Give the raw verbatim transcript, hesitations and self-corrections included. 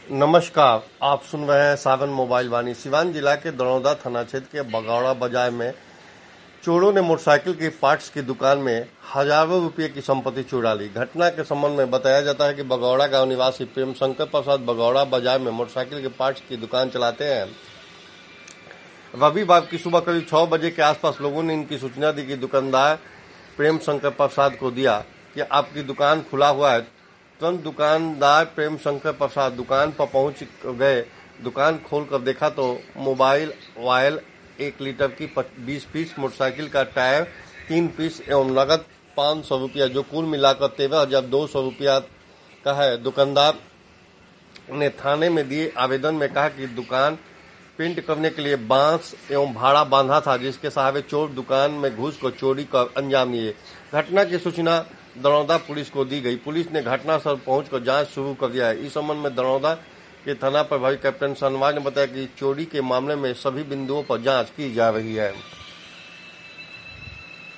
नमस्कार, आप सुन रहे हैं सावन मोबाइल वाणी। सिवान जिला के दरौदा थाना क्षेत्र के बगौड़ा बाजार में चोरों ने मोटरसाइकिल के पार्ट्स की दुकान में हजारों रुपए की संपत्ति चुरा ली। घटना के संबंध में बताया जाता है कि बगौड़ा गांव निवासी प्रेम शंकर प्रसाद बगौड़ा बाजार में मोटरसाइकिल के पार्ट्स की दुकान चलाते हैं। रविवार की सुबह करीब छह बजे के आसपास लोगों ने इनकी सूचना दी कि दुकानदार प्रेम शंकर प्रसाद को दिया कि आपकी दुकान खुला हुआ है। तुरंत दुकानदार प्रेम शंकर प्रसाद दुकान पर पहुंच गए। दुकान खोलकर देखा तो मोबाइल, ऑयल, एक लीटर की बीस पीस, मोटरसाइकिल का टायर तीन पीस एवं नगद पाँच सौ रुपया, जो कुल मिलाकर तेरह हजार दो सौ रुपया का है। दुकानदार ने थाने में दिए आवेदन में कहा कि दुकान पेंट करने के लिए बांस एवं भाड़ा बांधा था, जिसके सहारे चोर दुकान में घुसकर चोरी का अंजाम दिए। घटना की सूचना दरौदा पुलिस को दी गई। पुलिस ने घटनास्थल पहुंचकर जांच शुरू कर दिया है। इस संबंध में दरौदा के थाना प्रभारी कैप्टन शाहनवाज ने बताया कि चोरी के मामले में सभी बिंदुओं पर जांच की जा रही है।